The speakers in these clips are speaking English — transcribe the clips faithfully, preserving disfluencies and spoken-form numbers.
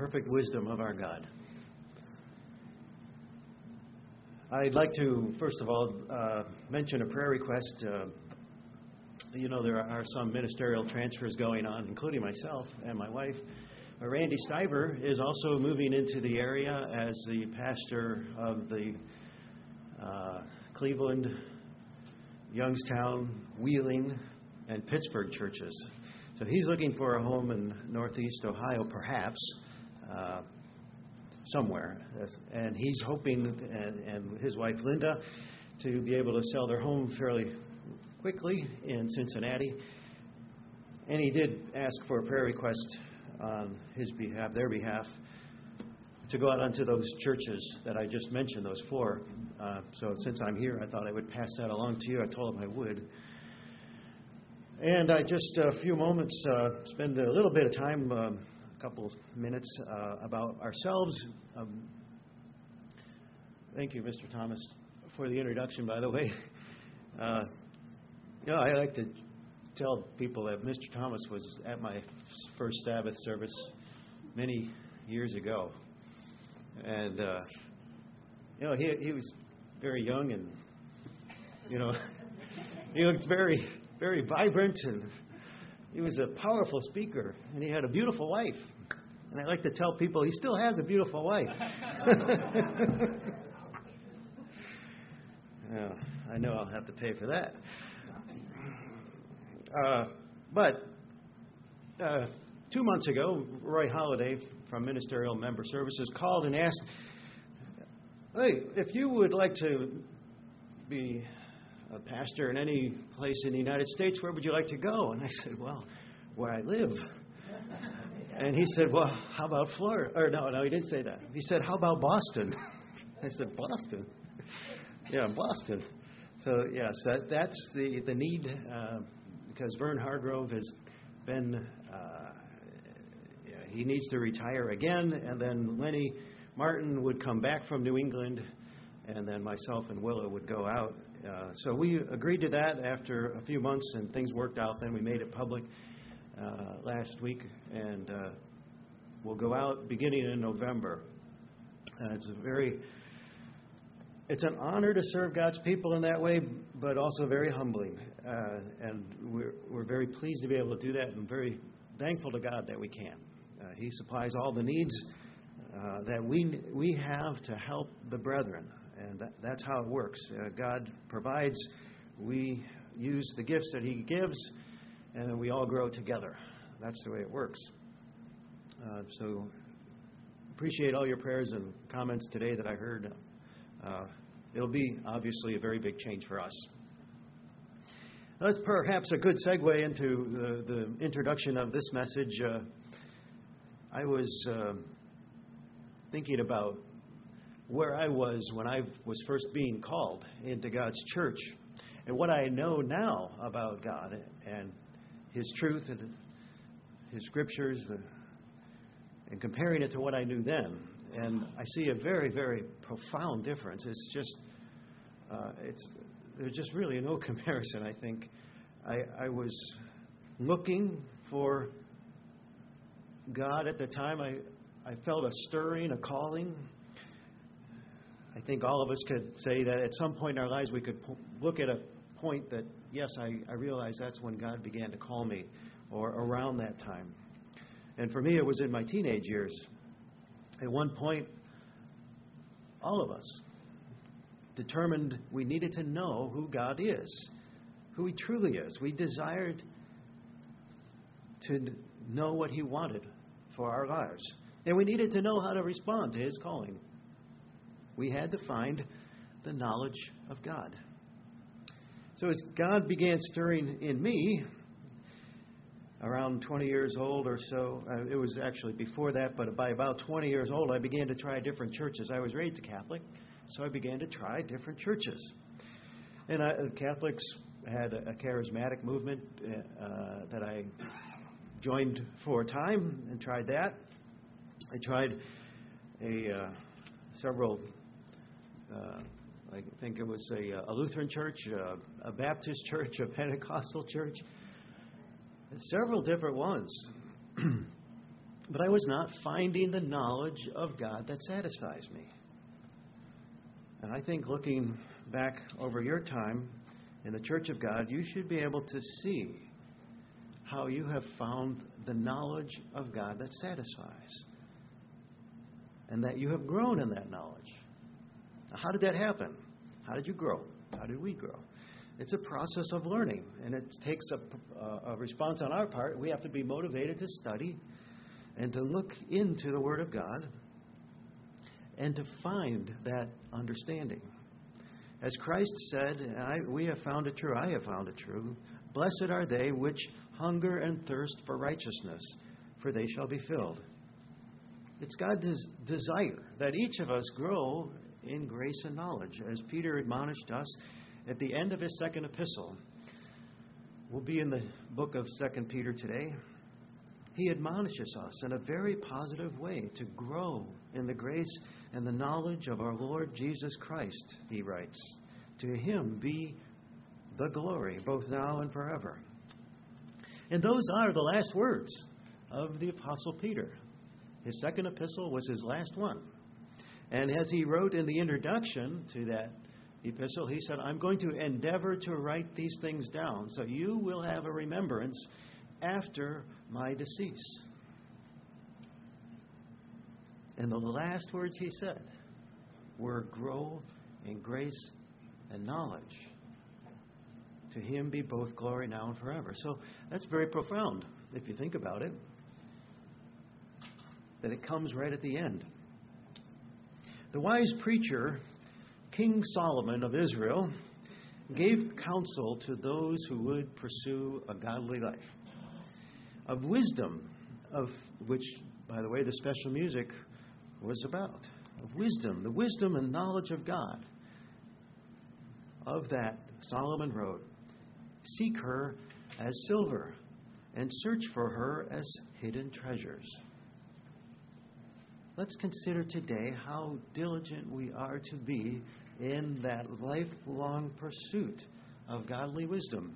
perfect wisdom of our God. I'd like to, first of all, uh, mention a prayer request. Uh, you know, there are some ministerial transfers going on, including myself and my wife. Uh, Randy Stiver is also moving into the area as the pastor of the uh, Cleveland, Youngstown, Wheeling, and Pittsburgh churches. So he's looking for a home in Northeast Ohio, perhaps, uh, somewhere. And he's hoping, and, and his wife Linda, to be able to sell their home fairly quickly in Cincinnati. And he did ask for a prayer request on his behalf, their behalf, to go out onto those churches that I just mentioned, those four. Uh, so since I'm here, I thought I would pass that along to you. I told him I would. And I just, a few moments, uh, spend a little bit of time, um, a couple minutes, uh, about ourselves. Um, thank you, Mister Thomas, for the introduction, by the way. Uh, you know, I like to tell people that Mister Thomas was at my first Sabbath service many years ago. And, uh, you know, he he was very young and, you know, he looked very... very vibrant, and he was a powerful speaker, and he had a beautiful wife. And I like to tell people he still has a beautiful wife. Yeah, I know I'll have to pay for that. Uh, but uh, two months ago, Roy Holliday from Ministerial Member Services called and asked, hey, if you would like to be a pastor in any place in the United States, where would you like to go? And I said, well, where I live. And he said, well, how about Florida? Or no, no, he didn't say that. He said, how about Boston? I said, Boston? Yeah, Boston. So, yes, that, that's the, the need, uh, because Vern Hargrove has been, uh, yeah, he needs to retire again, and then Lenny Martin would come back from New England, and then myself and Willa would go out. Uh, so we agreed to that after a few months, and things worked out. Then we made it public uh, last week, and uh, we'll go out beginning in November. Uh, it's a very, it's an honor to serve God's people in that way, but also very humbling. Uh, and we're we're very pleased to be able to do that, and very thankful to God that we can. Uh, he supplies all the needs uh, that we we have to help the brethren. And that, that's how it works. Uh, God provides, we use the gifts that He gives, and then we all grow together. That's the way it works. Uh, so appreciate all your prayers and comments today that I heard. Uh, it'll be obviously a very big change for us. That's perhaps a good segue into the, the introduction of this message. Uh, I was uh, thinking about where I was when I was first being called into God's church, and what I know now about God and His truth and His scriptures, and comparing it to what I knew then. And I see a very, very profound difference. It's just, uh, it's there's just really no comparison, I think. I, I was looking for God at the time. I, I felt a stirring, a calling. I think all of us could say that at some point in our lives we could po- look at a point that, yes, I, I realized that's when God began to call me, or around that time. And for me, it was in my teenage years. At one point, all of us determined we needed to know who God is, who He truly is. We desired to know what He wanted for our lives. And we needed to know how to respond to His calling. We had to find the knowledge of God. So as God began stirring in me, around twenty years old or so, uh, it was actually before that, but by about twenty years old, I began to try different churches. I was raised a Catholic, so I began to try different churches. And I, Catholics had a, a charismatic movement uh, that I joined for a time and tried that. I tried a uh, several Uh, I think it was a, a Lutheran church, a, a Baptist church, a Pentecostal church, several different ones. But I was not finding the knowledge of God that satisfies me. And I think looking back over your time in the Church of God, you should be able to see how you have found the knowledge of God that satisfies. And that you have grown in that knowledge. Now, how did that happen? How did you grow? How did we grow? It's a process of learning, and it takes a, a response on our part. We have to be motivated to study and to look into the Word of God and to find that understanding. As Christ said, I, we have found it true, I have found it true, blessed are they which hunger and thirst for righteousness, for they shall be filled. It's God's desire that each of us grow in grace and knowledge. As Peter admonished us at the end of his second epistle, we'll be in the book of Second Peter today. He admonishes us in a very positive way to grow in the grace and the knowledge of our Lord Jesus Christ, he writes. To him be the glory, both now and forever. And those are the last words of the Apostle Peter. His second epistle was his last one. And as he wrote in the introduction to that epistle, he said, I'm going to endeavor to write these things down so you will have a remembrance after my decease. And the last words he said were, grow in grace and knowledge. To him be both glory now and forever. So that's very profound, if you think about it, that it comes right at the end. The wise preacher, King Solomon of Israel, gave counsel to those who would pursue a godly life. Of wisdom, of which, by the way, the special music was about. Of wisdom, the wisdom and knowledge of God. Of that, Solomon wrote, seek her as silver, and search for her as hidden treasures. Let's consider today how diligent we are to be in that lifelong pursuit of godly wisdom,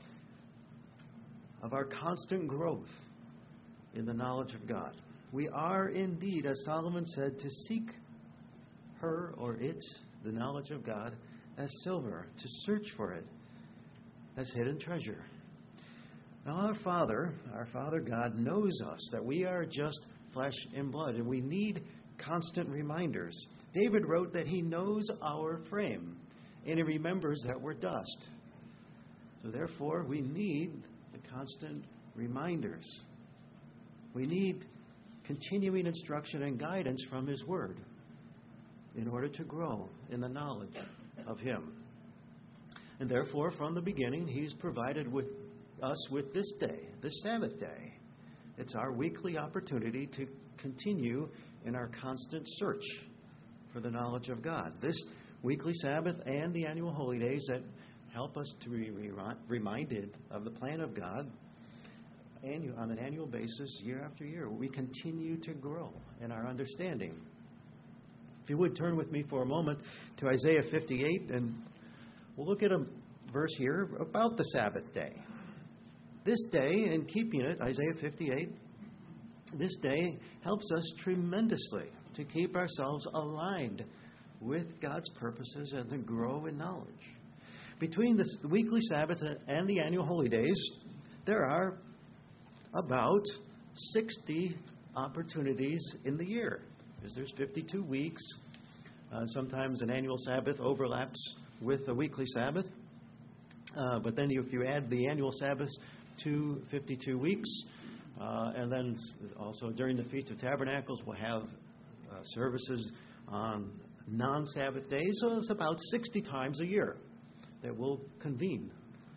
of our constant growth in the knowledge of God. We are indeed, as Solomon said, to seek her or it, the knowledge of God, as silver, to search for it as hidden treasure. Now our Father, our Father God, knows us, that we are just flesh and blood, and we need constant reminders. David wrote that he knows our frame, and he remembers that we're dust. So therefore, we need the constant reminders. We need continuing instruction and guidance from his word in order to grow in the knowledge of him. And therefore, from the beginning, he's provided with us with this day, this Sabbath day. It's our weekly opportunity to continue in our constant search for the knowledge of God. This weekly Sabbath and the annual holy days that help us to be reminded of the plan of God on an annual basis, year after year. We continue to grow in our understanding. If you would turn with me for a moment to Isaiah fifty-eight, and we'll look at a verse here about the Sabbath day. This day, in keeping it, Isaiah fifty-eight, this day helps us tremendously to keep ourselves aligned with God's purposes and to grow in knowledge. Between the weekly Sabbath and the annual holy days, there are about sixty opportunities in the year, because there's fifty-two weeks. Uh, sometimes an annual Sabbath overlaps with a weekly Sabbath. Uh, but then if you add the annual Sabbaths to fifty-two weeks, uh, and then also during the Feast of Tabernacles, we'll have uh, services on non-Sabbath days. So it's about sixty times a year that we'll convene.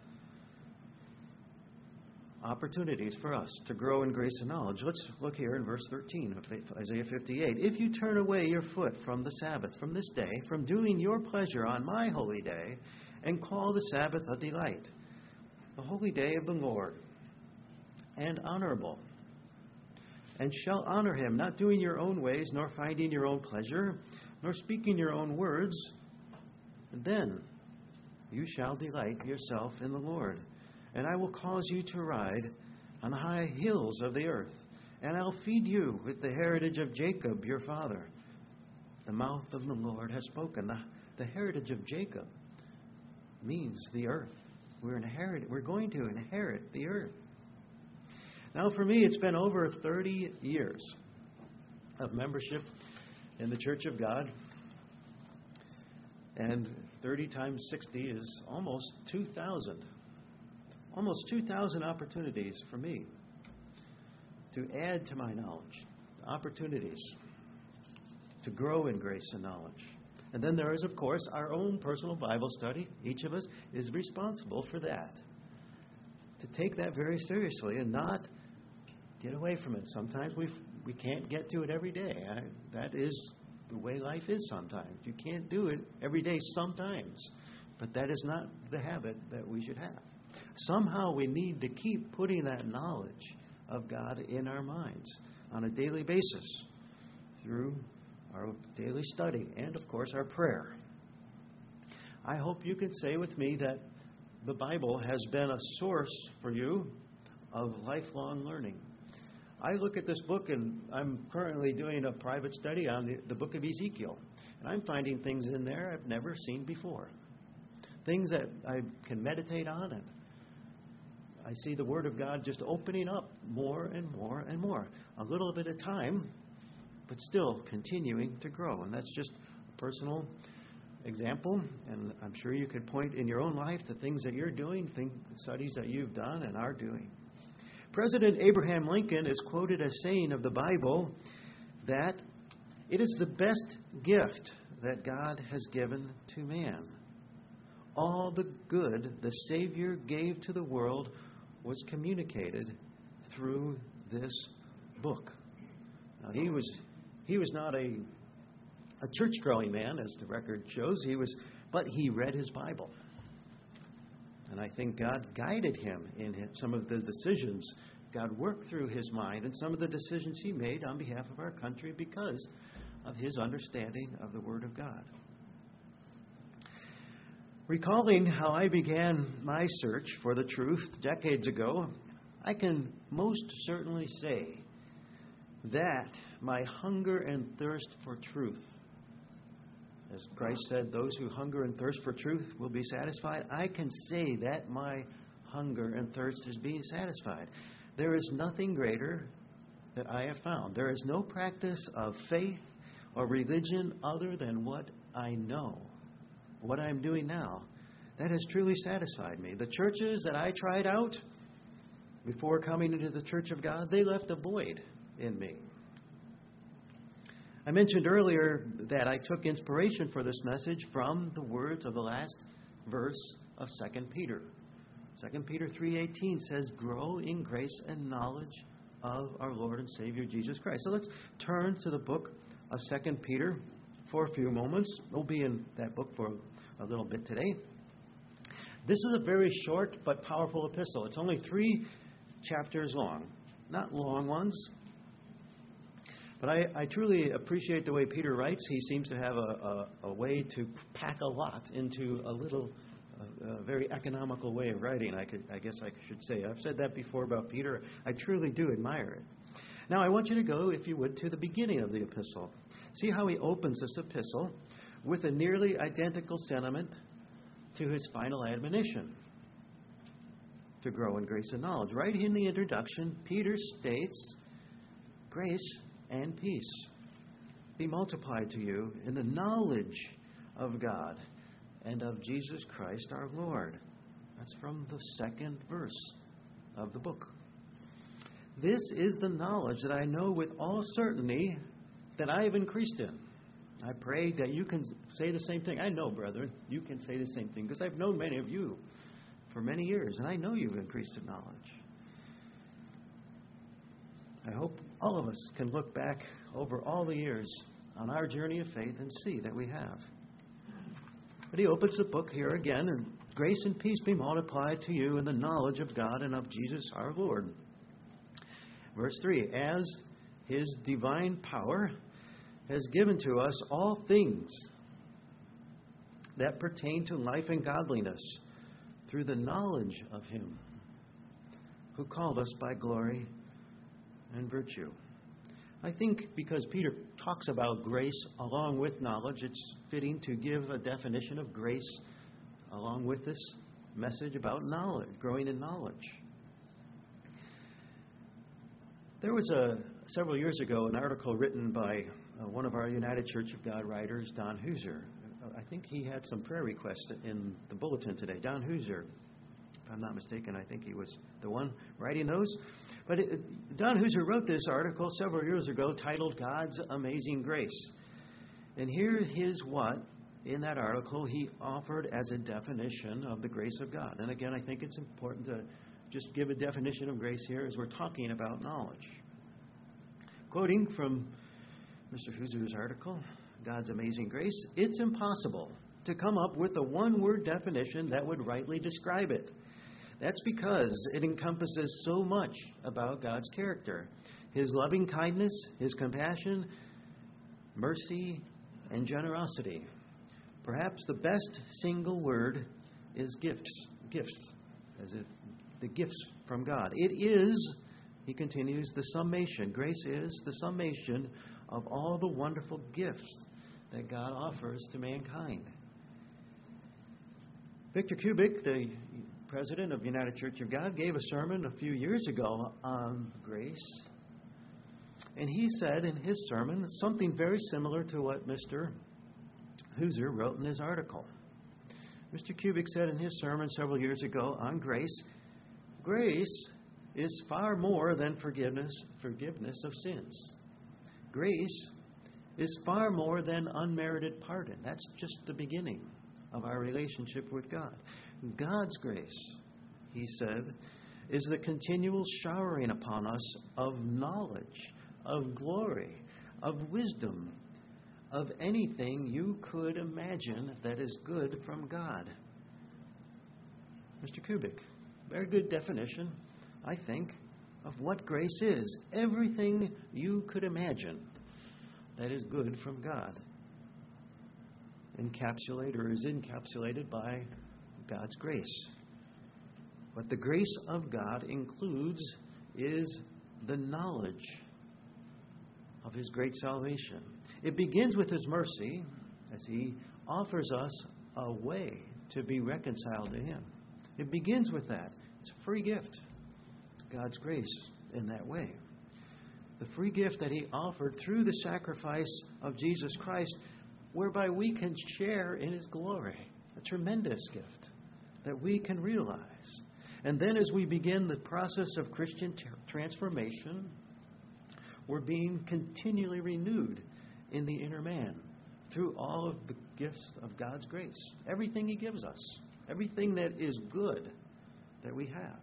Opportunities for us to grow in grace and knowledge. Let's look here in verse thirteen of Isaiah fifty-eight. If you turn away your foot from the Sabbath, from this day, from doing your pleasure on my holy day, and call the Sabbath a delight, the holy day of the Lord, and honorable, and shall honor him, not doing your own ways, nor finding your own pleasure, nor speaking your own words, then you shall delight yourself in the Lord. And I will cause you to ride on the high hills of the earth, And I'll feed you with the heritage of Jacob, your father. The mouth of the Lord has spoken. The, the heritage of Jacob means the earth. We're inherit, we're going to inherit the earth. Now, for me, it's been over thirty years of membership in the Church of God. And thirty times sixty is almost two thousand. Almost two thousand opportunities for me to add to my knowledge, opportunities to grow in grace and knowledge. And then there is, of course, our own personal Bible study. Each of us is responsible for that. To take that very seriously and not get away from it. Sometimes we we can't get to it every day. I, that is the way life is sometimes. You can't do it every day sometimes. But that is not the habit that we should have. Somehow we need to keep putting that knowledge of God in our minds on a daily basis through our daily study and, of course, our prayer. I hope you can say with me that the Bible has been a source for you of lifelong learning. I look at this book, and I'm currently doing a private study on the, the book of Ezekiel, and I'm finding things in there I've never seen before, things that I can meditate on, and I see the Word of God just opening up more and more and more, a little bit at a time, but still continuing to grow. And that's just a personal example, and I'm sure you could point in your own life to things that you're doing, things, studies that you've done and are doing. President Abraham Lincoln is quoted as saying of the Bible that it is the best gift that God has given to man. All the good the Savior gave to the world was communicated through this book. Now, he was he was not a a church-growing man, as the record shows. He was, but he read his Bible, and I think God guided him in some of the decisions. God worked through his mind and some of the decisions he made on behalf of our country because of his understanding of the Word of God. Recalling how I began my search for the truth decades ago, I can most certainly say that my hunger and thirst for truth, as Christ said, those who hunger and thirst for truth will be satisfied. I can say that my hunger and thirst is being satisfied. There is nothing greater that I have found. There is no practice of faith or religion other than what I know, what I'm doing now. That has truly satisfied me. The churches that I tried out before coming into the Church of God, they left a void in me. I mentioned earlier that I took inspiration for this message from the words of the last verse of Second Peter. Second Peter three eighteen says, "Grow in grace and knowledge of our Lord and Savior Jesus Christ." So let's turn to the book of Second Peter for a few moments. We'll be in that book for a little bit today. This is a very short but powerful epistle. It's only three chapters long. Not long ones. But I, I truly appreciate the way Peter writes. He seems to have a, a, a way to pack a lot into a little, a, a very economical way of writing, I, could, I guess I should say. I've said that before about Peter. I truly do admire it. Now, I want you to go, if you would, to the beginning of the epistle. See how he opens this epistle with a nearly identical sentiment to his final admonition to grow in grace and knowledge. Right in the introduction, Peter states, "Grace and peace be multiplied to you in the knowledge of God and of Jesus Christ our Lord." That's from the second verse of the book. This is the knowledge that I know with all certainty that I have increased in. I pray that you can say the same thing. I know, brethren, you can say the same thing because I've known many of you for many years, and I know you've increased in knowledge. I hope all of us can look back over all the years on our journey of faith and see that we have. But he opens the book here again, and grace and peace be multiplied to you in the knowledge of God and of Jesus our Lord. Verse three, "As his divine power has given to us all things that pertain to life and godliness through the knowledge of him who called us by glory and virtue. I think because Peter talks about grace along with knowledge, it's fitting to give a definition of grace along with this message about knowledge, growing in knowledge. There was a several years ago an article written by uh, one of our United Church of God writers, Don Hooser. I think he had some prayer requests in the bulletin today. Don Hooser, if I'm not mistaken, I think he was the one writing those. But it, Don Hooser wrote this article several years ago titled God's Amazing Grace. And here is what, in that article, he offered as a definition of the grace of God. And again, I think it's important to just give a definition of grace here as we're talking about knowledge. Quoting from Mister Hooser's article, God's Amazing Grace, it's impossible to come up with a one-word definition that would rightly describe it. That's because it encompasses so much about God's character. His loving kindness, His compassion, mercy, and generosity. Perhaps the best single word is gifts. Gifts, as if the gifts from God. It is, he continues, the summation. Grace is the summation of all the wonderful gifts that God offers to mankind. Victor Kubik, the president of United Church of God, gave a sermon a few years ago on grace. And he said in his sermon something very similar to what Mister Hooser wrote in his article. Mister Kubik said in his sermon several years ago on grace, grace is far more than forgiveness, forgiveness of sins. Grace is far more than unmerited pardon. That's just the beginning of our relationship with God. God's grace, he said, is the continual showering upon us of knowledge, of glory, of wisdom, of anything you could imagine that is good from God. Mister Kubik, very good definition, I think, of what grace is. Everything you could imagine that is good from God. Encapsulated or is encapsulated by God's grace. What the grace of God includes is the knowledge of His great salvation. It begins with His mercy as He offers us a way to be reconciled to Him. It begins with that. It's a free gift. God's grace in that way. The free gift that He offered through the sacrifice of Jesus Christ, whereby we can share in His glory. A tremendous gift that we can realize. And then as we begin the process of Christian t- transformation, we're being continually renewed in the inner man through all of the gifts of God's grace. Everything He gives us. Everything that is good that we have.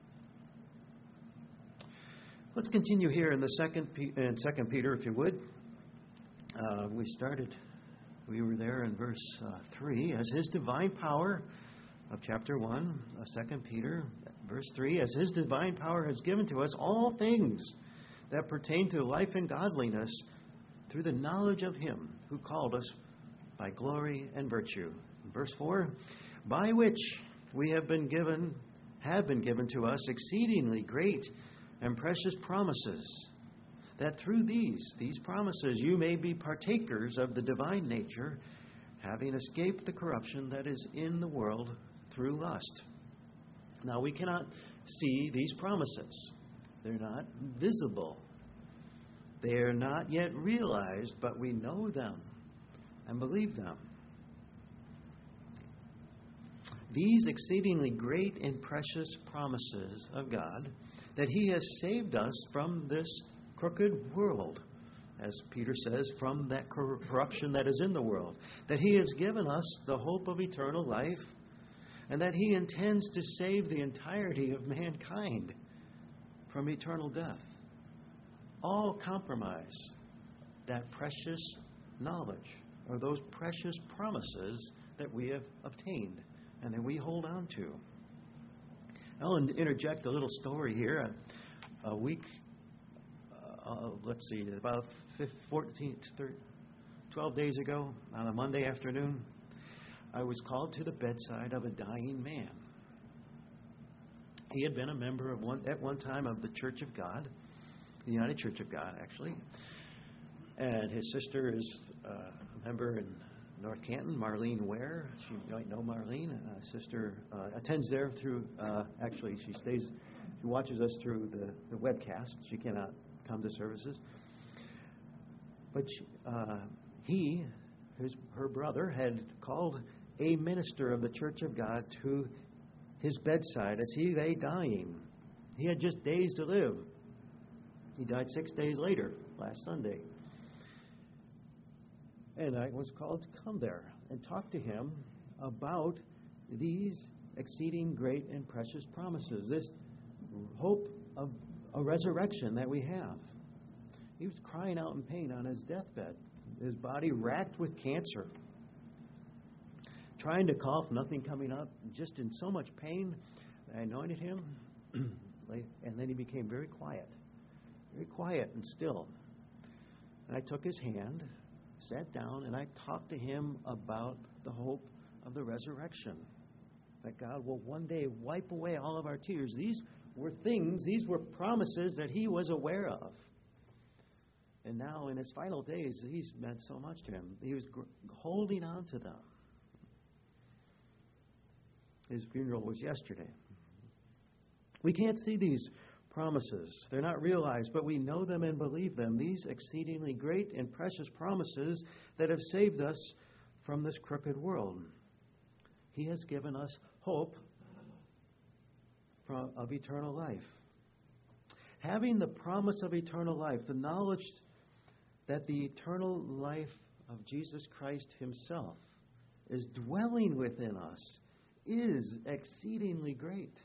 Let's continue here in the second, in Second Peter, if you would. Uh, we started, we were there in verse uh, three. As His divine power of chapter one of Second Peter, verse three, as His divine power has given to us all things that pertain to life and godliness through the knowledge of Him who called us by glory and virtue. Verse four, by which we have been given, have been given to us exceedingly great and precious promises, that through these, these promises, you may be partakers of the divine nature, having escaped the corruption that is in the world through lust. Now, we cannot see these promises. They're not visible. They are not yet realized, but we know them and believe them. These exceedingly great and precious promises of God, that He has saved us from this crooked world, as Peter says, from that corruption that is in the world, that He has given us the hope of eternal life, and that He intends to save the entirety of mankind from eternal death. All compromise that precious knowledge, or those precious promises that we have obtained and that we hold on to. I'll interject a little story here. A, a week, uh, let's see, about fourteen, thirteen, twelve days ago, on a Monday afternoon, I was called to the bedside of a dying man. He had been a member of one, at one time of the Church of God, the United Church of God, actually. And his sister is uh, a member in North Canton, Marlene Ware. You might know Marlene. Uh, sister uh, attends there through, uh, actually, she stays, she watches us through the, the webcast. She cannot come to services. But she, uh, he, his, her brother, had called a minister of the Church of God to his bedside as he lay dying. He had just days to live. He died six days later, last Sunday. And I was called to come there and talk to him about these exceeding great and precious promises, this hope of a resurrection that we have. He was crying out in pain on his deathbed, his body racked with cancer, trying to cough, nothing coming up, just in so much pain. I anointed him, and then he became very quiet, very quiet and still. And I took his hand, sat down, and I talked to him about the hope of the resurrection, that God will one day wipe away all of our tears. These were things, these were promises that he was aware of. And now in his final days, these meant so much to him. He was gr- holding on to them. His funeral was yesterday. We can't see these promises. They're not realized, but we know them and believe them. These exceedingly great and precious promises that have saved us from this crooked world. He has given us hope of eternal life. Having the promise of eternal life, the knowledge that the eternal life of Jesus Christ himself is dwelling within us, is exceedingly great.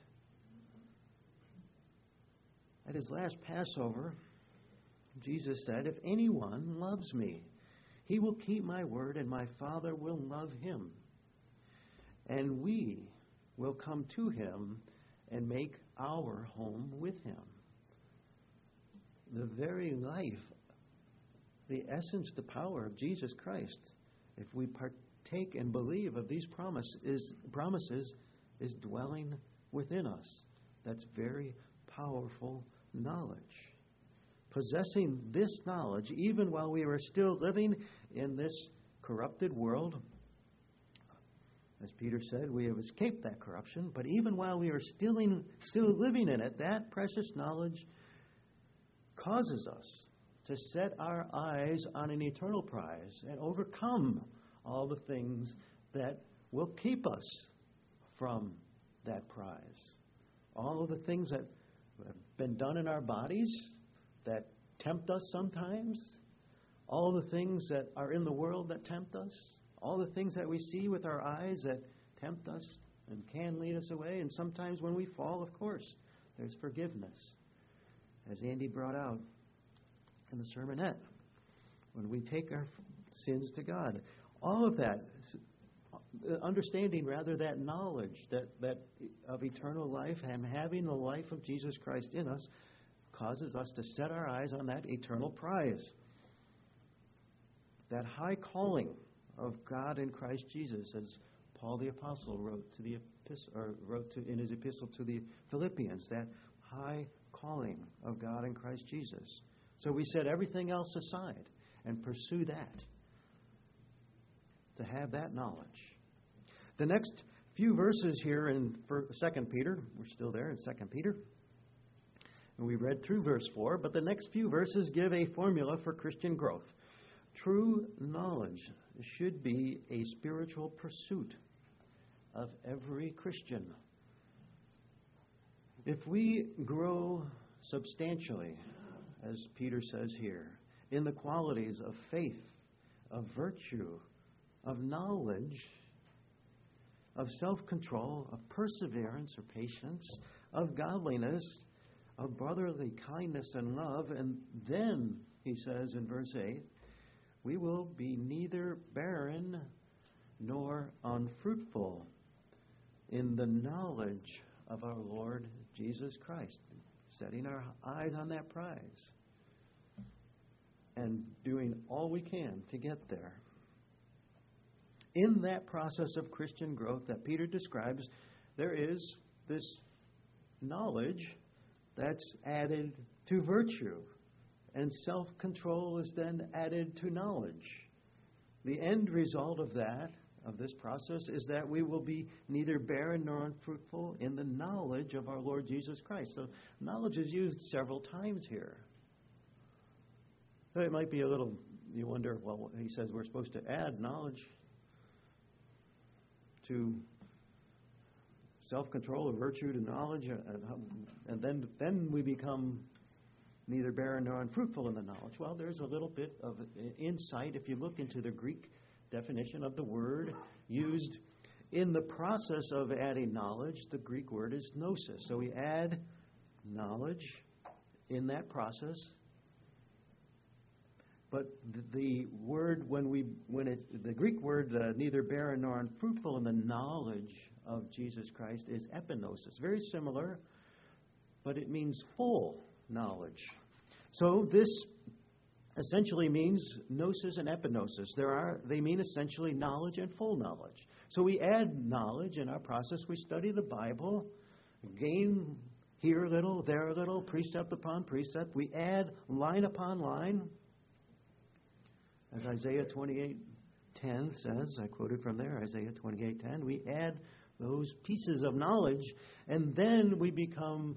At his last Passover, Jesus said, "If anyone loves me, he will keep my word, and my Father will love him. And we will come to him and make our home with him." The very life, the essence, the power of Jesus Christ, if we partake and believe of these promise is, promises, is dwelling within us. That's very powerful knowledge. Possessing this knowledge, even while we were still living in this corrupted world, as Peter said, we have escaped that corruption, but even while we are still, in, still living in it, that precious knowledge causes us to set our eyes on an eternal prize and overcome all the things that will keep us from that prize. All of the things that have been done in our bodies that tempt us sometimes, all the things that are in the world that tempt us, all the things that we see with our eyes that tempt us and can lead us away. And sometimes when we fall, of course, there's forgiveness, as Andy brought out in the sermonette, when we take our sins to God. All of that, understanding rather that knowledge that, that of eternal life and having the life of Jesus Christ in us causes us to set our eyes on that eternal prize, that high calling of God in Christ Jesus, as Paul the Apostle wrote to the epistle, or wrote to in his epistle to the Philippians, that high calling of God in Christ Jesus. So we set everything else aside and pursue that, to have that knowledge. The next few verses here in Second Peter, we're still there in Second Peter, and we read through verse four, but the next few verses give a formula for Christian growth. True knowledge should be a spiritual pursuit of every Christian. If we grow substantially, as Peter says here, in the qualities of faith, of virtue, of knowledge, of self-control, of perseverance or patience, of godliness, of brotherly kindness and love, and then, he says in verse eight, we will be neither barren nor unfruitful in the knowledge of our Lord Jesus Christ, setting our eyes on that prize and doing all we can to get there. In that process of Christian growth that Peter describes, there is this knowledge that's added to virtue. and self-control is then added to knowledge. The end result of that, of this process, is that we will be neither barren nor unfruitful in the knowledge of our Lord Jesus Christ. So knowledge is used several times here. So it might be a little, you wonder, well, he says we're supposed to add knowledge to self-control or virtue to knowledge, and then then we become neither barren nor unfruitful in the knowledge. Well, there's a little bit of insight if you look into the Greek definition of the word used in the process of adding knowledge. The Greek word is gnosis. So we add knowledge in that process. But the word, when we, when it, the Greek word, uh, neither barren nor unfruitful in the knowledge of Jesus Christ, is epignosis. Very similar, but it means full knowledge. So this essentially means gnosis and epignosis. There are, they mean essentially knowledge and full knowledge. So we add knowledge in our process. We study the Bible, gain here a little, there a little, precept upon precept. We add line upon line. As Isaiah twenty-eight ten says, I quoted from there, Isaiah twenty-eight ten, we add those pieces of knowledge, and then we become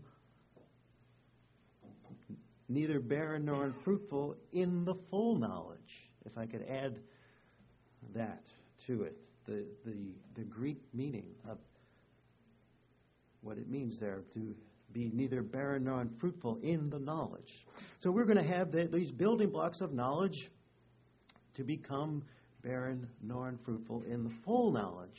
neither barren nor unfruitful in the full knowledge. If I could add that to it, the, the, the Greek meaning of what it means there to be neither barren nor unfruitful in the knowledge. So we're going to have the, these building blocks of knowledge to become barren nor unfruitful in the full knowledge.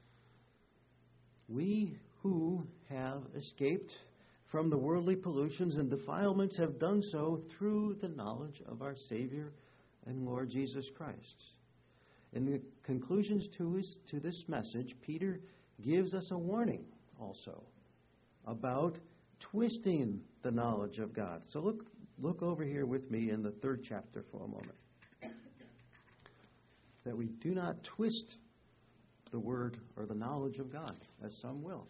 We who have escaped from the worldly pollutions and defilements have done so through the knowledge of our Savior and Lord Jesus Christ. In the conclusions to, his, to this message, Peter gives us a warning also about twisting the knowledge of God. So look, look over here with me in the third chapter for a moment. That we do not twist the word or the knowledge of God, as some will.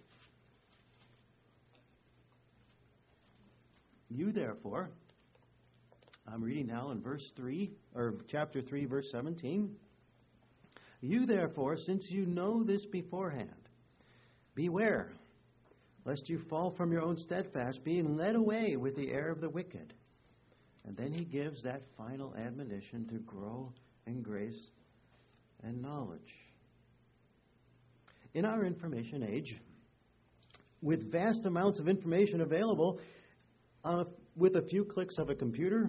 You therefore, I'm reading now in verse three, or chapter three, verse seventeen. You therefore, since you know this beforehand, beware, lest you fall from your own steadfast, being led away with the air of the wicked. And then he gives that final admonition to grow in grace and knowledge. In our information age, with vast amounts of information available, uh, with a few clicks of a computer,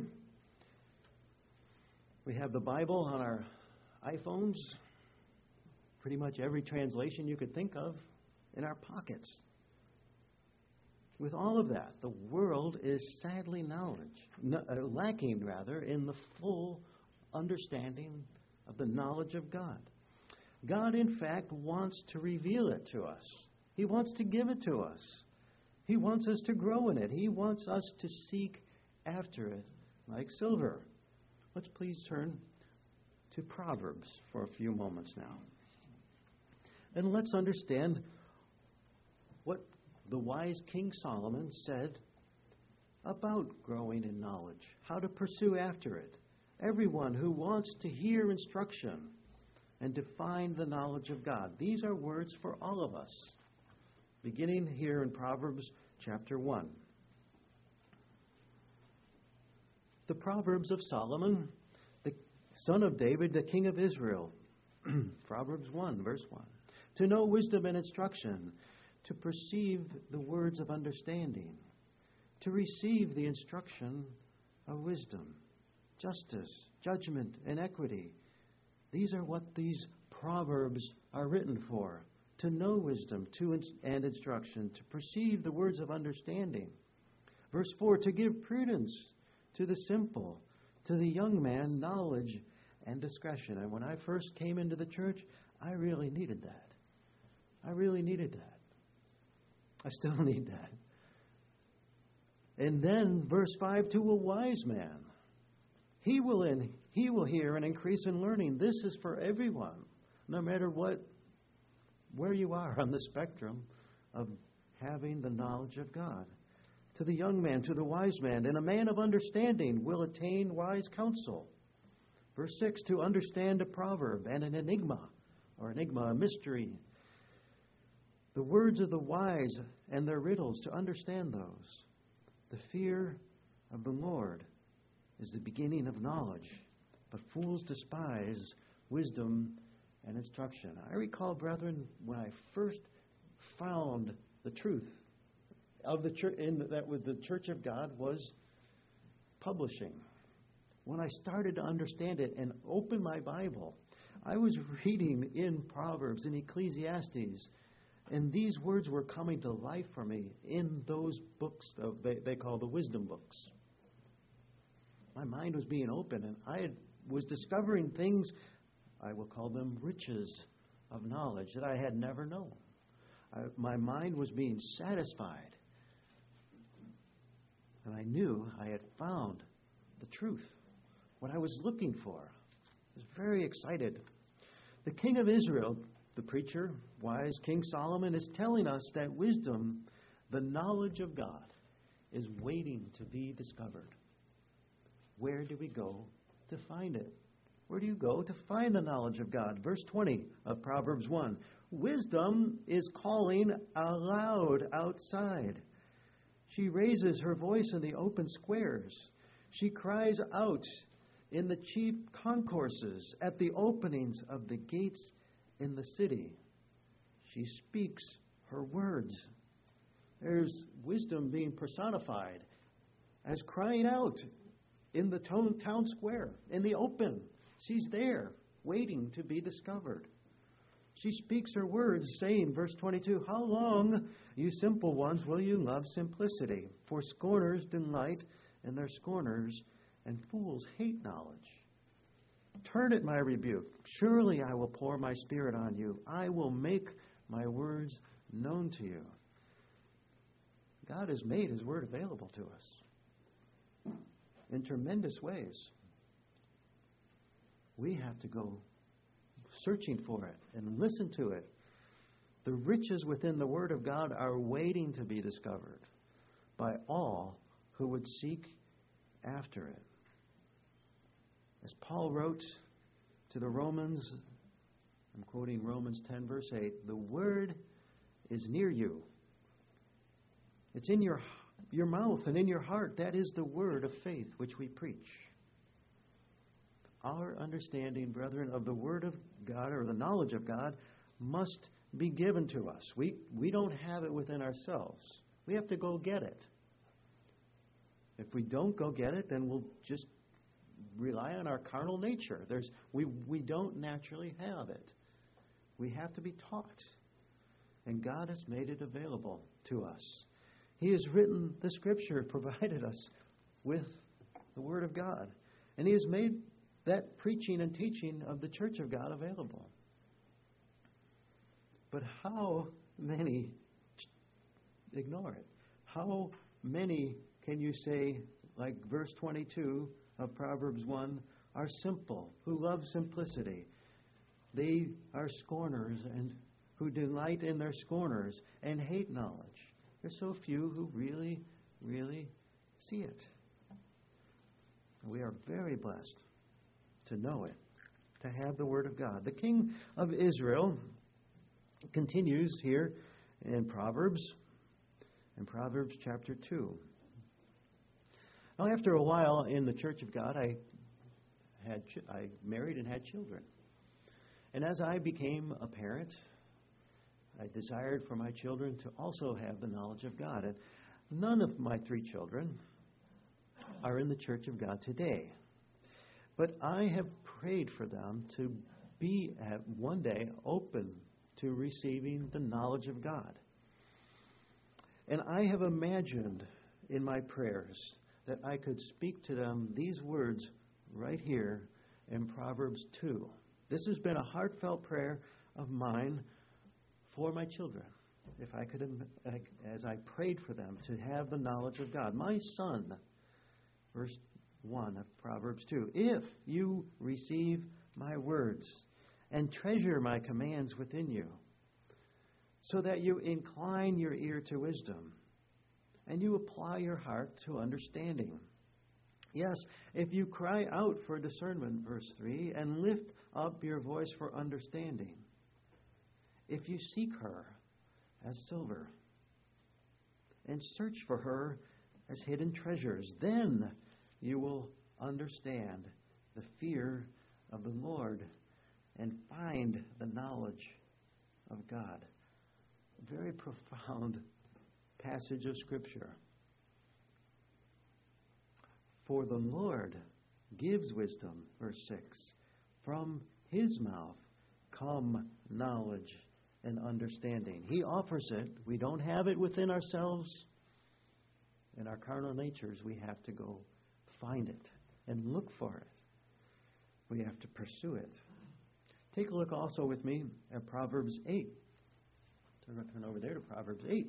we have the Bible on our iPhones, pretty much every translation you could think of in our pockets. With all of that, the world is sadly knowledge, no, uh, lacking rather in the full understanding of the knowledge of God. God, in fact, wants to reveal it to us. He wants to give it to us. He wants us to grow in it. He wants us to seek after it like silver. Let's please turn to Proverbs for a few moments now. And let's understand what the wise King Solomon said about growing in knowledge, how to pursue after it. Everyone who wants to hear instruction and to find the knowledge of God. These are words for all of us, beginning here in Proverbs chapter one. The Proverbs of Solomon, the son of David, the king of Israel. Proverbs one, verse one. To know wisdom and instruction, to perceive the words of understanding, to receive the instruction of wisdom, justice, judgment, and equity. These are what these proverbs are written for. To know wisdom to ins- and instruction, to perceive the words of understanding. Verse four, to give prudence to the simple, to the young man knowledge and discretion. And when I first came into the church, I really needed that. I really needed that. I still need that. And then verse five, to a wise man. He will in, he will hear and increase in learning. This is for everyone, no matter what, where you are on the spectrum of having the knowledge of God. to the young man, to the wise man, and a man of understanding will attain wise counsel. Verse six, to understand a proverb and an enigma, or enigma, a mystery. The words of the wise and their riddles, to understand those. The fear of the Lord is the beginning of knowledge, but fools despise wisdom and instruction. I recall, brethren, when I first found the truth of the church, in the, that the Church of God was publishing. When I started to understand it and open my Bible, I was reading in Proverbs and Ecclesiastes, and these words were coming to life for me in those books of, they, they call the wisdom books. My mind was being open, and I had, was discovering things, I will call them riches of knowledge, that I had never known. I, my mind was being satisfied, and I knew I had found the truth, what I was looking for. I was very excited. The king of Israel, the preacher, wise King Solomon, is telling us that wisdom, the knowledge of God, is waiting to be discovered. Where do we go to find it? Where do you go to find the knowledge of God? Verse twenty of Proverbs one. Wisdom is calling aloud outside. She raises her voice in the open squares. She cries out in the chief concourses, at the openings of the gates in the city. She speaks her words. There's wisdom being personified as crying out in the town square, in the open. She's there, waiting to be discovered. She speaks her words, saying, verse twenty-two, how long, you simple ones, will you love simplicity? For scorners delight in their scorners, and fools hate knowledge. Turn at my rebuke. Surely I will pour my spirit on you. I will make my words known to you. God has made his word available to us in tremendous ways. We have to go searching for it and listen to it. The riches within the word of God are waiting to be discovered by all who would seek after it. As Paul wrote to the Romans, I'm quoting Romans ten, verse eight, the word is near you. It's in your, your mouth and in your heart. That is the word of faith which we preach. Our understanding, brethren, of the word of God, or the knowledge of God, must be given to us. We, we don't have it within ourselves. We have to go get it. If we don't go get it, then we'll just rely on our carnal nature. There's, we, we don't naturally have it. We have to be taught. And God has made it available to us. He has written the Scripture, provided us with the Word of God. And He has made that preaching and teaching of the Church of God available. But how many ignore it? How many can you say, like verse twenty-two of Proverbs one, are simple, who love simplicity? They are scorners and who delight in their scorners and hate knowledge. There's so few who really, really see it. We are very blessed to know it, to have the Word of God. The King of Israel continues here in Proverbs, in Proverbs chapter two. Now, after a while in the Church of God, I had I married and had children. And as I became a parent, I desired for my children to also have the knowledge of God. And none of my three children are in the Church of God today. But I have prayed for them to be at one day open to receiving the knowledge of God. And I have imagined in my prayers that I could speak to them these words right here in Proverbs two. This has been a heartfelt prayer of mine for my children. If I could, as I prayed for them, to have the knowledge of God. My son, verse one of Proverbs two, if you receive my words and treasure my commands within you, so that you incline your ear to wisdom and you apply your heart to understanding. Yes, if you cry out for discernment, verse three, and lift up your voice for understanding. If you seek her as silver and search for her as hidden treasures, then you will understand the fear of the Lord and find the knowledge of God. A very profound passage of Scripture. For the Lord gives wisdom, verse six. From his mouth come knowledge and understanding. He offers it. We don't have it within ourselves. In our carnal natures, we have to go find it and look for it. We have to pursue it. Take a look also with me at Proverbs eight. Turn turn over there to Proverbs eight.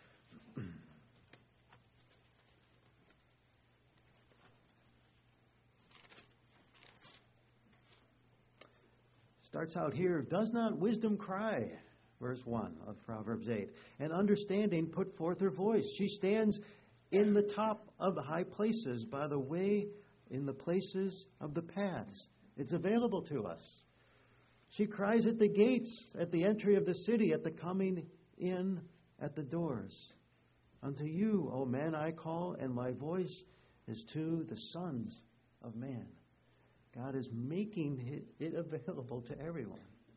Starts out here, does not wisdom cry? Verse one of Proverbs eight. And understanding put forth her voice. She stands in the top of the high places, by the way, in the places of the paths. It's available to us. She cries at the gates, at the entry of the city, at the coming in, at the doors. Unto you, O man, I call, and my voice is to the sons of man. God is making it available to everyone.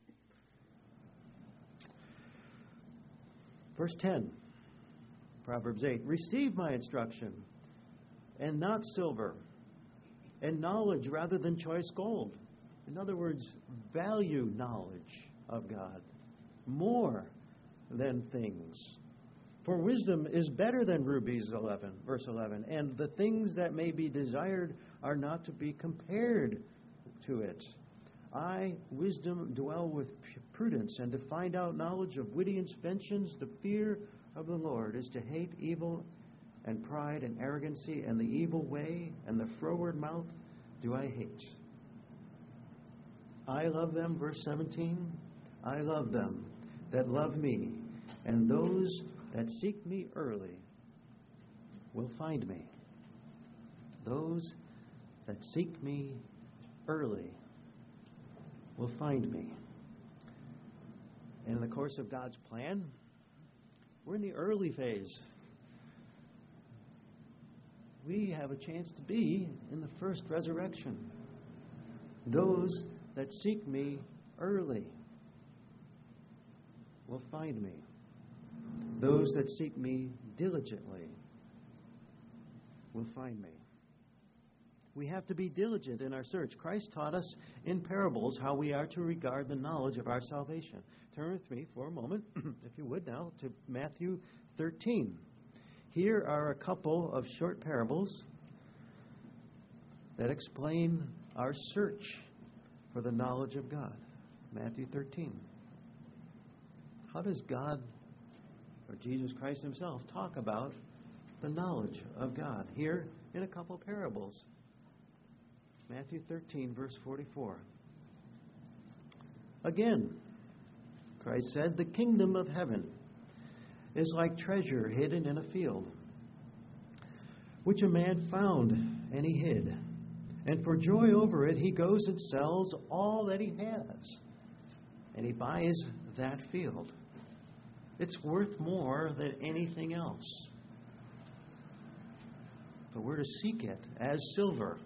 Verse ten, Proverbs eight. Receive my instruction, and not silver, and knowledge rather than choice gold. In other words, value knowledge of God more than things. For wisdom is better than rubies, eleven, verse eleven, and the things that may be desired are not to be compared to it. I, wisdom, dwell with prudence, and to find out knowledge of witty inventions. The fear of the Lord is to hate evil and pride and arrogancy, and the evil way and the froward mouth do I hate. I love them, verse seventeen, I love them that love me, and those that seek me early will find me. Those that seek me early will find me. And in the course of God's plan, we're in the early phase. We have a chance to be in the first resurrection. Those that seek me early will find me. Those that seek me diligently will find me. We have to be diligent in our search. Christ taught us in parables how we are to regard the knowledge of our salvation. Turn with me for a moment, if you would now, to Matthew thirteen. Here are a couple of short parables that explain our search for the knowledge of God. Matthew thirteen. How does God, or Jesus Christ himself, talk about the knowledge of God? Here in a couple parables. Matthew thirteen, verse forty-four. Again, Christ said, the kingdom of heaven is like treasure hidden in a field, which a man found, and he hid. And for joy over it, he goes and sells all that he has, and he buys that field. It's worth more than anything else. But we're to seek it as silver.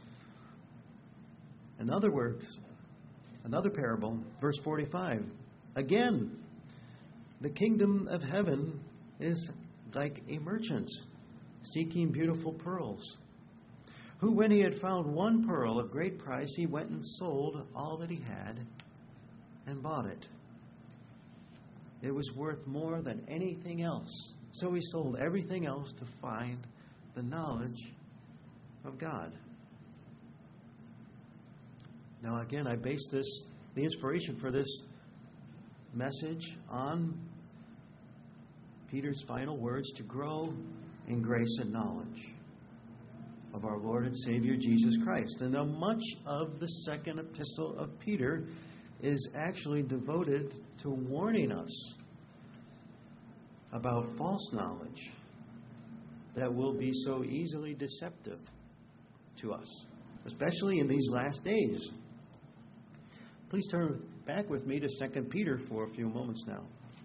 In other words, another parable, verse forty-five. Again, the kingdom of heaven is like a merchant seeking beautiful pearls, who, when he had found one pearl of great price, he went and sold all that he had and bought it. It was worth more than anything else. So he sold everything else to find the knowledge of God. Now, again, I base this, the inspiration for this message on Peter's final words, to grow in grace and knowledge of our Lord and Savior Jesus Christ. And now much of the second epistle of Peter is actually devoted to warning us about false knowledge that will be so easily deceptive to us, especially in these last days. Please turn back with me to Second Peter for a few moments now.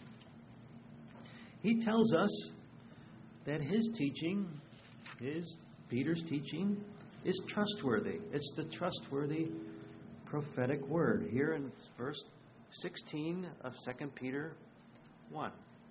He tells us that his teaching, his Peter's teaching, is trustworthy. It's the trustworthy prophetic word here in verse sixteen of Second Peter one.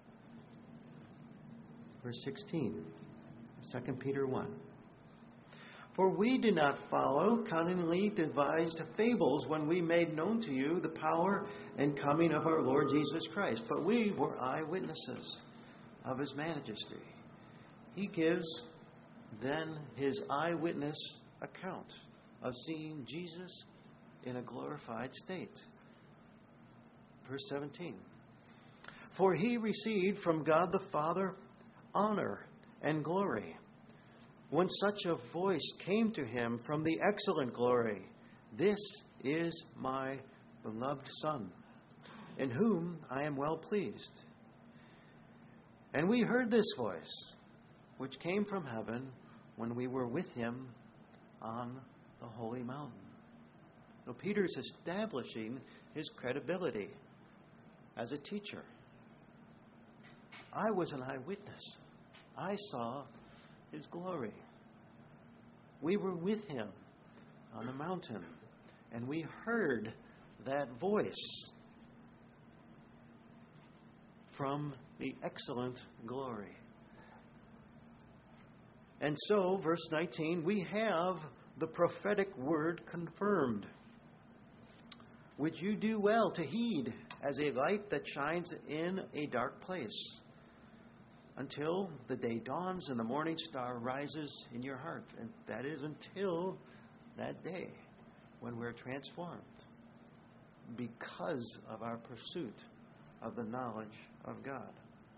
Verse sixteen, Second Peter one. For we did not follow cunningly devised fables when we made known to you the power and coming of our Lord Jesus Christ, but we were eyewitnesses of his majesty. He gives then his eyewitness account of seeing Jesus in a glorified state. Verse seventeen. For he received from God the Father honor and glory, when such a voice came to him from the excellent glory, "This is my beloved Son, in whom I am well pleased." And we heard this voice, which came from heaven when we were with him on the holy mountain. So Peter's establishing his credibility as a teacher. I was an eyewitness. I saw his glory. We were with him on the mountain, and we heard that voice from the excellent glory. And so, verse nineteen, we have the prophetic word confirmed, which you do well to heed as a light that shines in a dark place, until the day dawns and the morning star rises in your heart. And that is until that day when we're transformed because of our pursuit of the knowledge of God.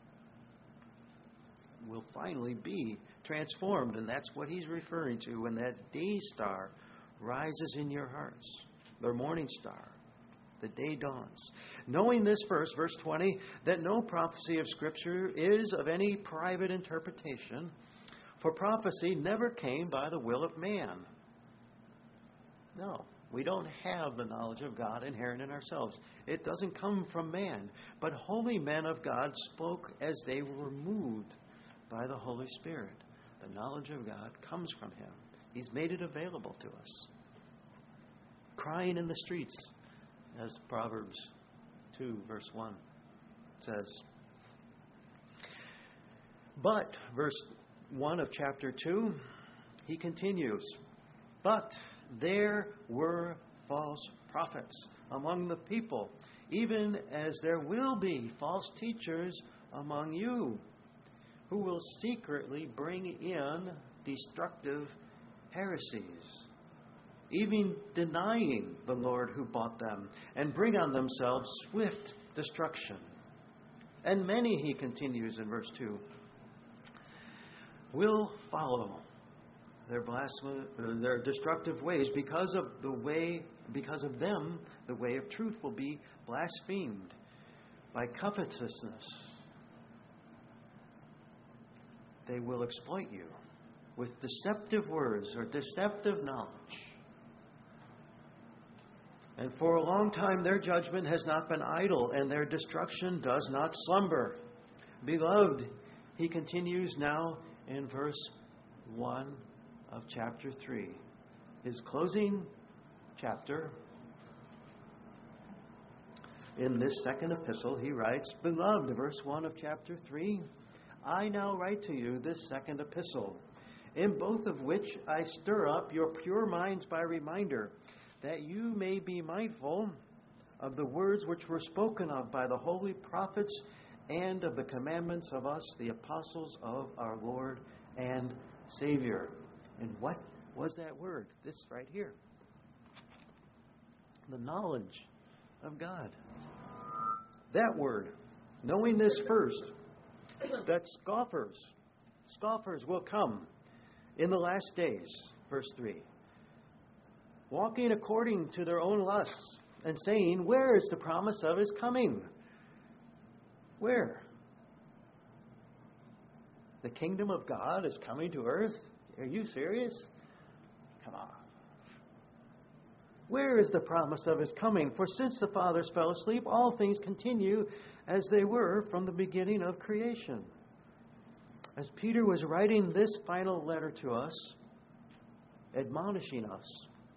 We'll finally be transformed, and that's what he's referring to when that day star rises in your hearts, the morning star. The day dawns. Knowing this verse, verse twenty, that no prophecy of Scripture is of any private interpretation, for prophecy never came by the will of man. No, we don't have the knowledge of God inherent in ourselves. It doesn't come from man. But holy men of God spoke as they were moved by the Holy Spirit. The knowledge of God comes from him. He's made it available to us. Crying in the streets, as Proverbs two, verse one says. But, verse one of chapter two, he continues, but there were false prophets among the people, even as there will be false teachers among you, who will secretly bring in destructive heresies, even denying the Lord who bought them, and bring on themselves swift destruction. And many, he continues in verse two, will follow their blasphemous, their destructive ways. Because of the way, because of them, the way of truth will be blasphemed by covetousness. They will exploit you with deceptive words or deceptive knowledge. And for a long time their judgment has not been idle, and their destruction does not slumber. Beloved, he continues now in verse one of chapter three. His closing chapter. In this second epistle, he writes, Beloved, verse one of chapter three, I now write to you this second epistle, in both of which I stir up your pure minds by reminder, that you may be mindful of the words which were spoken of by the holy prophets, and of the commandments of us, the apostles of our Lord and Savior. And what was that word? This right here. The knowledge of God. That word. Knowing this first, that scoffers, scoffers will come in the last days. Verse three. Walking according to their own lusts, and saying, where is the promise of his coming? Where? The kingdom of God is coming to earth? Are you serious? Come on. Where is the promise of his coming? For since the fathers fell asleep, all things continue as they were from the beginning of creation. As Peter was writing this final letter to us, admonishing us,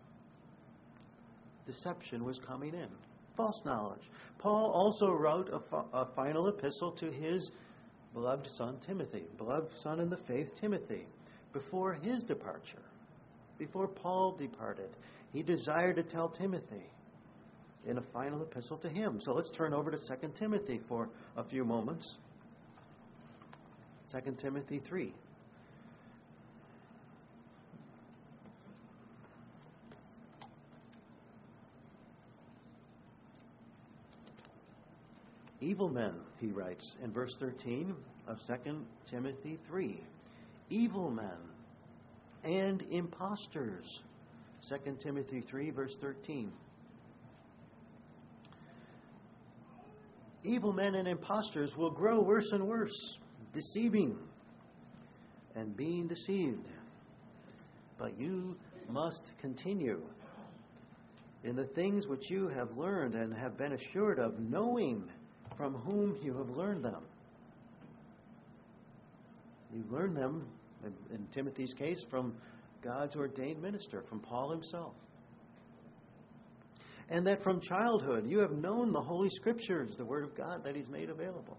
deception was coming in. False knowledge. Paul also wrote a, a final epistle to his beloved son Timothy, beloved son in the faith Timothy, before his departure, before Paul departed. He desired to tell Timothy in a final epistle to him. So let's turn over to Second Timothy for a few moments. Second Timothy three. Evil men, he writes in verse thirteen of Second Timothy three. Evil men and impostors. Second Timothy three, verse thirteen. Evil men and impostors will grow worse and worse, deceiving and being deceived. But you must continue in the things which you have learned and have been assured of, knowing from whom you have learned them. You learned them, in Timothy's case, from God's ordained minister, from Paul himself. And that from childhood you have known the Holy Scriptures, the Word of God that He's made available,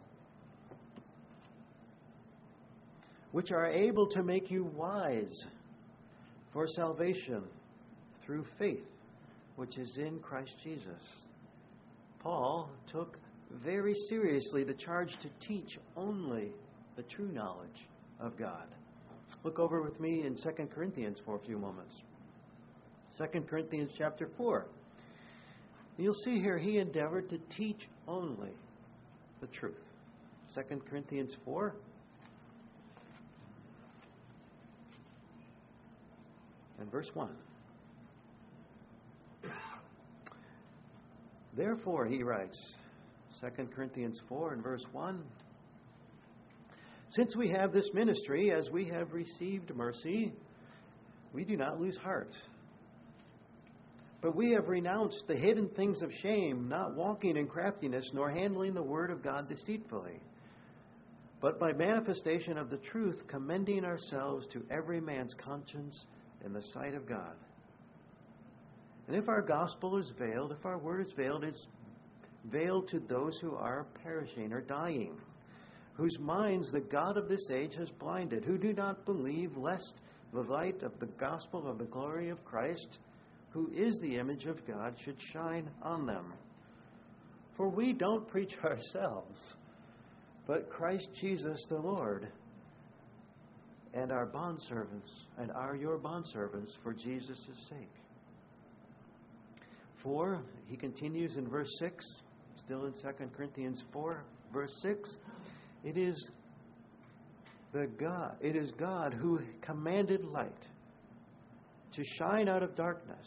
which are able to make you wise for salvation through faith, which is in Christ Jesus. Paul took very seriously the charge to teach only the true knowledge of God. Look over with me in Second Corinthians for a few moments. Second Corinthians chapter four. You'll see here he endeavored to teach only the truth. Second Corinthians four. And verse one. Therefore, he writes, Second Corinthians four and verse one, since we have this ministry, as we have received mercy, we do not lose heart. But we have renounced the hidden things of shame, not walking in craftiness, nor handling the word of God deceitfully, but by manifestation of the truth, commending ourselves to every man's conscience in the sight of God. And if our gospel is veiled, if our word is veiled, it's veiled to those who are perishing or dying, whose minds the God of this age has blinded, who do not believe, lest the light of the gospel of the glory of Christ, who is the image of God, should shine on them. For we don't preach ourselves, but Christ Jesus the Lord, and our bondservants, and are your bondservants for Jesus' sake. For, he continues in verse six, still in Second Corinthians four, verse six, it is the God, it is God who commanded light to shine out of darkness.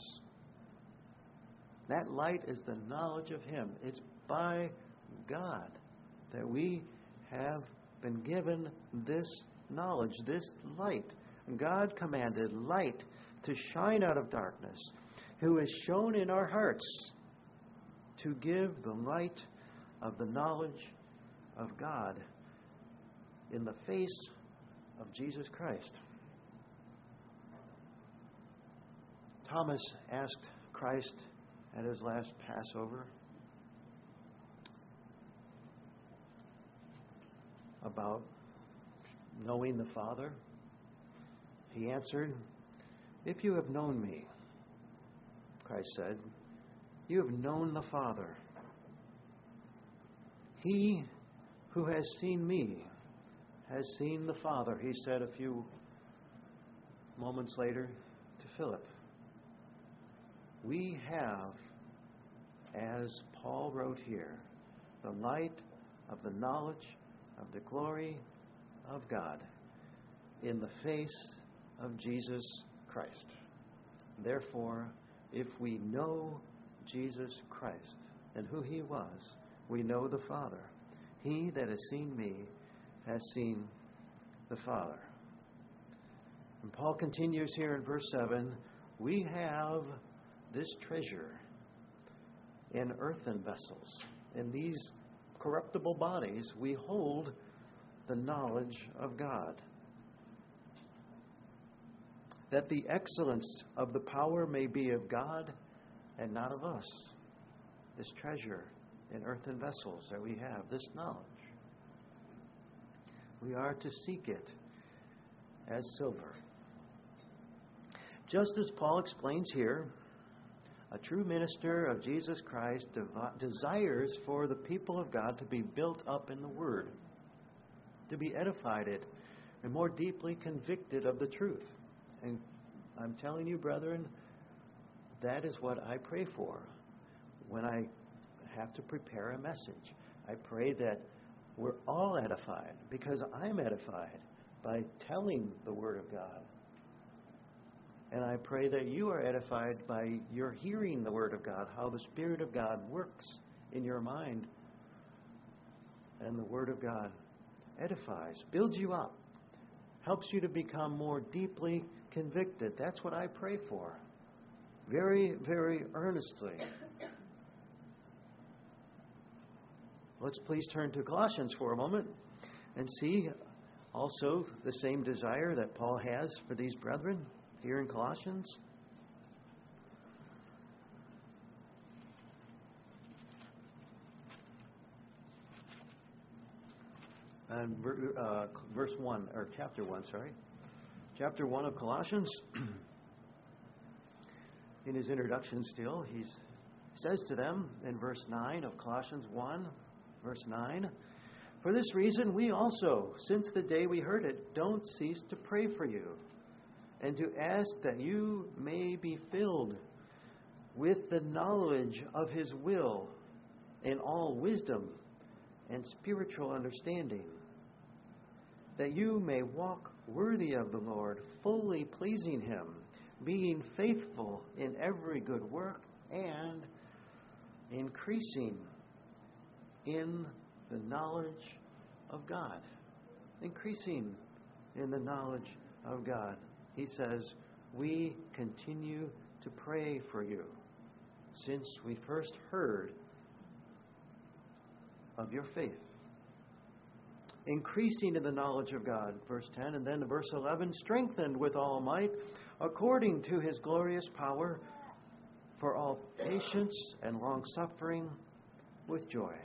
That light is the knowledge of Him. It's by God that we have been given this knowledge, this light. God commanded light to shine out of darkness, who is shown in our hearts to give the light of the knowledge of God in the face of Jesus Christ. Thomas asked Christ at his last Passover about knowing the Father. He answered, "If you have known me," Christ said, "you have known the Father. He who has seen me has seen the Father," he said a few moments later to Philip. We have, as Paul wrote here, the light of the knowledge of the glory of God in the face of Jesus Christ. Therefore, if we know Jesus Christ and who He was, we know the Father. He that has seen me has seen the Father. And Paul continues here in verse seven, we have this treasure in earthen vessels. In these corruptible bodies, we hold the knowledge of God, that the excellence of the power may be of God and not of us. This treasure in earthen vessels that we have, this knowledge. We are to seek it as silver. Just as Paul explains here, a true minister of Jesus Christ dev- desires for the people of God to be built up in the Word, to be edified it, and more deeply convicted of the truth. And I'm telling you, brethren, that is what I pray for when I have to prepare a message. I pray that we're all edified, because I'm edified by telling the Word of God. And I pray that you are edified by your hearing the Word of God, how the Spirit of God works in your mind. And the Word of God edifies, builds you up, helps you to become more deeply convicted. That's what I pray for, very, very earnestly. Let's please turn to Colossians for a moment and see also the same desire that Paul has for these brethren here in Colossians. And uh, verse one, or chapter one, sorry. Chapter one of Colossians. In his introduction still, he says to them in verse nine of Colossians one, verse nine, for this reason we also, since the day we heard it, don't cease to pray for you, and to ask that you may be filled with the knowledge of His will in all wisdom and spiritual understanding, that you may walk worthy of the Lord, fully pleasing Him, being faithful in every good work, and increasing in the knowledge of God. Increasing in the knowledge of God. He says, we continue to pray for you since we first heard of your faith. Increasing in the knowledge of God, verse ten, and then to verse eleven, strengthened with all might, according to His glorious power, for all patience and long-suffering with joy.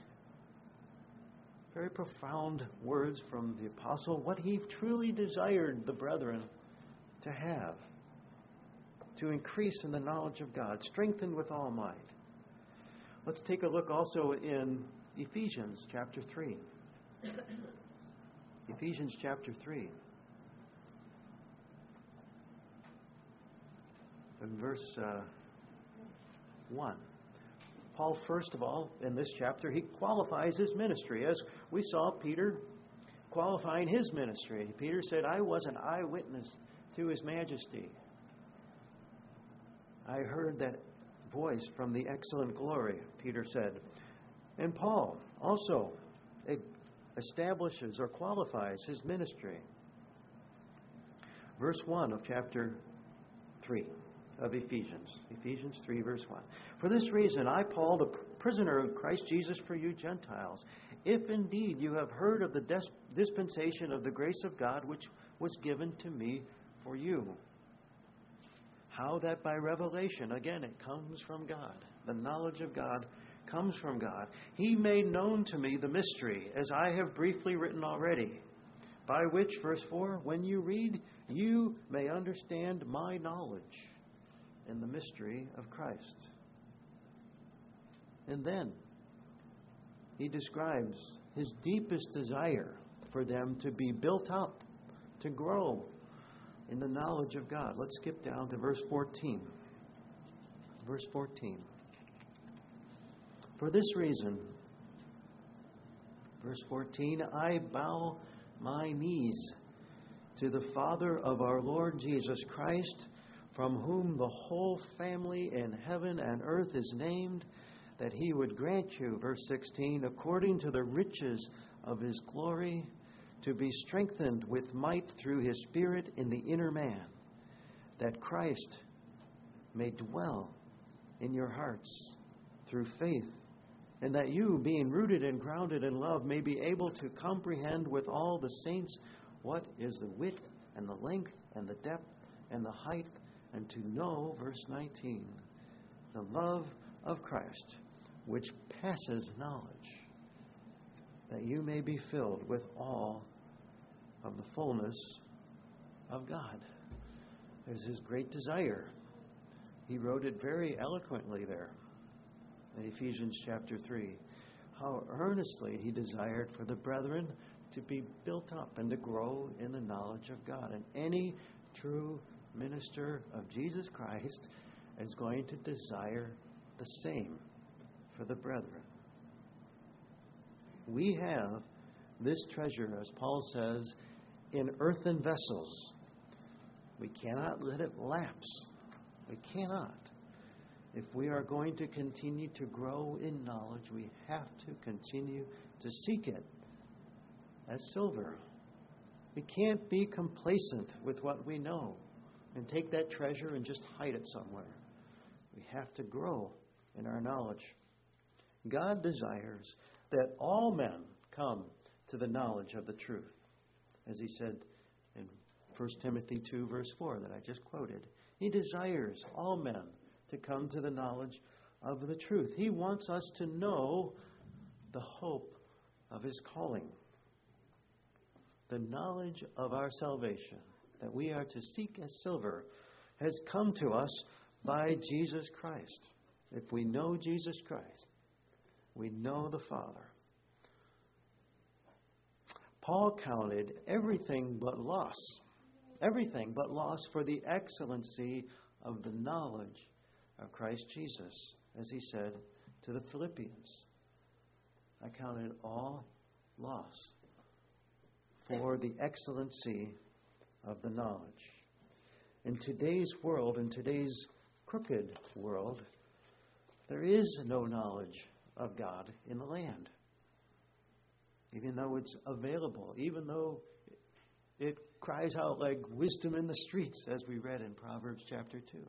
Very profound words from the apostle, what he truly desired the brethren to have, to increase in the knowledge of God, strengthened with all might. Let's take a look also in Ephesians chapter three. Ephesians chapter three. And verse uh, one. Paul, first of all, in this chapter, he qualifies his ministry. As we saw Peter qualifying his ministry. Peter said, I was an eyewitness to His Majesty. I heard that voice from the excellent glory, Peter said. And Paul also establishes or qualifies his ministry. Verse one of chapter three of Ephesians. Ephesians three, verse one. For this reason, I, Paul, the prisoner of Christ Jesus for you Gentiles, if indeed you have heard of the dis- dispensation of the grace of God which was given to me for you. How that by revelation, again, it comes from God. The knowledge of God comes from God. He made known to me the mystery, as I have briefly written already, by which, verse four, when you read, you may understand my knowledge in the mystery of Christ. And then he describes his deepest desire for them to be built up, to grow in the knowledge of God. Let's skip down to verse fourteen. Verse fourteen. For this reason, verse fourteen, I bow my knees to the Father of our Lord Jesus Christ, from whom the whole family in heaven and earth is named, that He would grant you, verse sixteen, according to the riches of His glory, to be strengthened with might through his Spirit in the inner man, that Christ may dwell in your hearts through faith, and that you, being rooted and grounded in love, may be able to comprehend with all the saints what is the width and the length and the depth and the height, and to know, verse nineteen, the love of Christ, which passes knowledge, that you may be filled with all of the fullness of God. There's his great desire. He wrote it very eloquently there in Ephesians chapter three. How earnestly he desired for the brethren to be built up and to grow in the knowledge of God. And any true minister of Jesus Christ is going to desire the same for the brethren. We have this treasure, as Paul says, in earthen vessels. We cannot let it lapse. We cannot. If we are going to continue to grow in knowledge, we have to continue to seek it as silver. We can't be complacent with what we know and take that treasure and just hide it somewhere. We have to grow in our knowledge. God desires that all men come to the knowledge of the truth, as he said in First Timothy two, verse four, that I just quoted. He desires all men to come to the knowledge of the truth. He wants us to know the hope of his calling, the knowledge of our salvation, that we are to seek as silver, has come to us by Jesus Christ. If we know Jesus Christ, we know the Father. Paul counted everything but loss, everything but loss for the excellency of the knowledge of Christ Jesus, as he said to the Philippians. I counted all loss for the excellency of the knowledge. In today's world, in today's crooked world, there is no knowledge of God in the land. Even though it's available, even though it cries out like wisdom in the streets, as we read in Proverbs chapter two.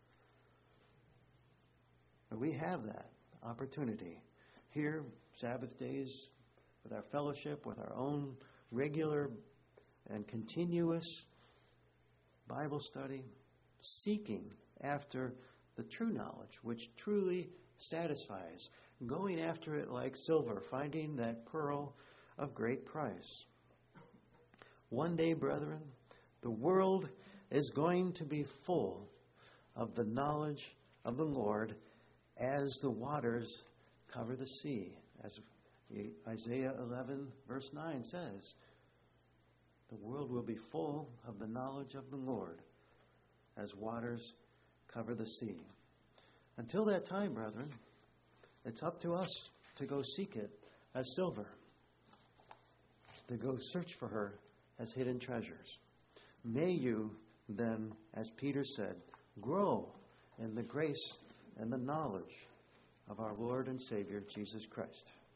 But we have that opportunity here, Sabbath days, with our fellowship, with our own regular and continuous Bible study, seeking after the true knowledge, which truly satisfies, going after it like silver, finding that pearl of great price. One day, brethren, the world is going to be full of the knowledge of the Lord as the waters cover the sea, as Isaiah eleven, verse nine says. The world will be full of the knowledge of the Lord as waters cover the sea. Until that time, brethren, it's up to us to go seek it as silver, to go search for her as hidden treasures. May you then, as Peter said, grow in the grace and the knowledge of our Lord and Savior, Jesus Christ.